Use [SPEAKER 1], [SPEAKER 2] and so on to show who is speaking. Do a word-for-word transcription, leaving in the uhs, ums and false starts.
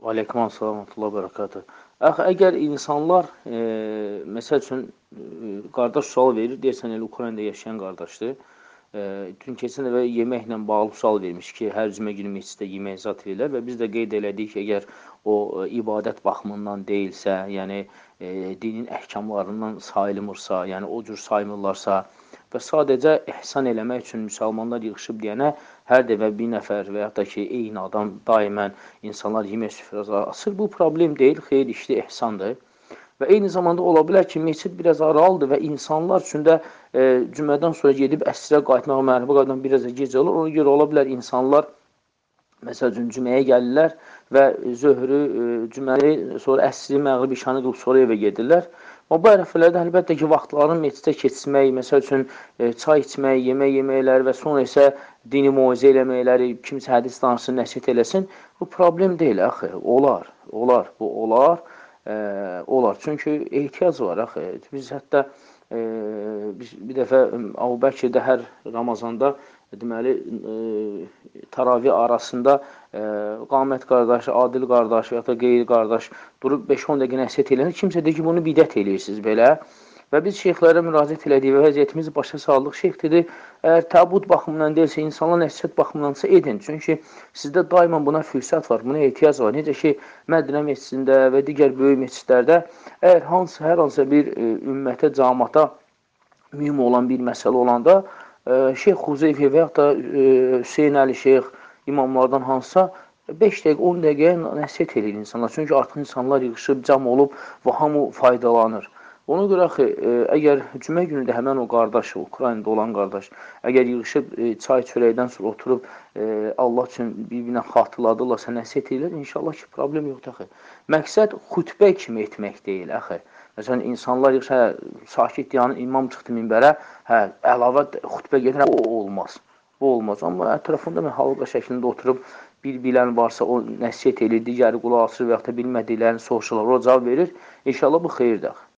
[SPEAKER 1] Aleyküm salam və rahmetullah bərəkatə. Əx, əgər insanlar, e, məsəl üçün, e, qardaş sual verir, deyirsən, elə Ukraynada yaşayan qardaşdır. E, dün keçən dəfə yeməklə bağlı sual vermiş ki, hər cümə günü məsciddə yemək zat verirlər və biz də qeyd elədik ki, əgər o e, ibadət baxımından deyilsə, yəni e, dinin əhkamlarından sayılmırsa, yəni o cür saymırlarsa və sadəcə ehsan eləmək üçün müsəlmanlar yığışıb deyənə hər dəfə bir nəfər və yaxud da ki, eyni adam daimən insanlar yemək süfrəsi açır. Bu problem deyil, xeyir işli ehsandır. Və eyni zamanda ola bilər ki, məscid biraz aralıdır və insanlar üçün də e, cümədən sonra gedib əsrə qayıtmaq, məğribə qayıtmaq biraz da gec olur. Ona görə ola bilər insanlar məsəl üçün cüməyə gəlirlər və zöhrü, e, cüməli, sonra əsri, məğrib, işanı qılıb sonra evə gedirlər. O bu ərəfələrdə əlbəttə ki, vaxtlarını məsciddə keçirmək, məsəl üçün e, çay içmək, yemək yeməkləri və sonra isə dini moizə eləməkləri, kimsə hədis danışsın, nəsihət eləsin, bu problem deyil, axı, olar, olar, bu olar, e, olar. Çünki ehtiyac var, axı. Biz hətta e, biz bir dəfə Əbu Bəkirdə hər Ramazanda deməli, e, taravih arasında e, qamət qardaş, adil qardaş və ya da qeyri qardaş durub beş on dəqiqə nəsihət eləyir. Kimsə deyir ki, bunu bidət eləyirsiniz belə. Və biz şeyxlərə müraciət elədik və vəziyyətimizi başa saldıq. Şeyx dedi, əgər təbut baxımından deyilsə, insanlar nəsihət baxımındansa edin. Çünki sizdə daima buna fürsət var, buna ehtiyac var. Necə ki, Mədinə məscidində və digər böyük məscidlərdə əgər hansı, hər hansı bir e, ümmətə, camata mühüm olan bir məsələ olanda, Şeyx Xuzeyfi və yaxud da Hüseyin Əli Şeyx imamlardan hansısa beş dəqiqə, on dəqiqəyə nəsihət edir insanlar. Çünki artıq insanlar yığışıb, cam olub və hamı faydalanır. Ona görə axı, əgər cümə günü də həmən o qardaş, Ukraynada olan qardaş, əgər yığışıb çay çörəkdən sonra oturub Allah üçün bir-birinə xatırladırlarsa, nəsihət edirlər, inşallah ki, problem yoxdur axı. Məqsəd xütbə kimi etmək deyil, axı. Məsələn, insanlar yığışa, hə, sakit dayanır, imam çıxdı minbərə, hə, əlavə xütbə gedir, o olmaz. Bu olmaz. Amma ətrafında mən halqa şəklində oturub, bir bilən varsa o nəsihət edir, digəri qulaq asır və yaxud da bilmədiklərini soruşurlar, o cavab verir. İnşallah bu xeyirdir.